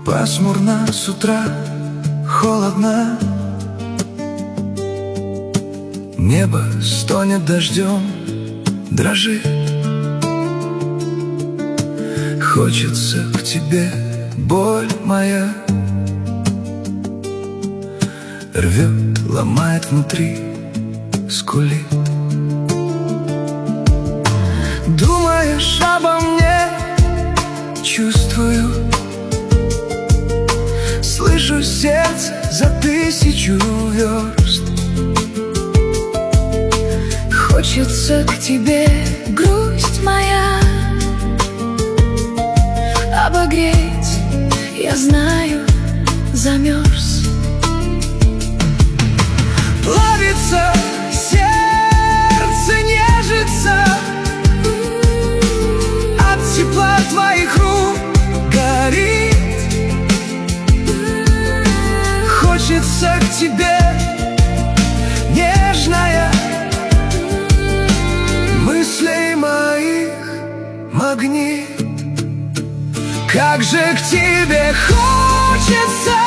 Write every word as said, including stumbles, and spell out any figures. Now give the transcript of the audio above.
Пасмурно с утра, холодно, небо стонет дождем, дрожит. Хочется к тебе, боль моя рвет, ломает внутри, скулит. Думаешь обо мне, чувствую, слышу сердце за тысячу верст. Хочется к тебе, грусть моя, обогреть, я знаю, замерз. Плавится сердце, нежится от тепла твоих рук, горит. Хочется к тебе, нежная, мыслей моих магнит. Как же к тебе хочется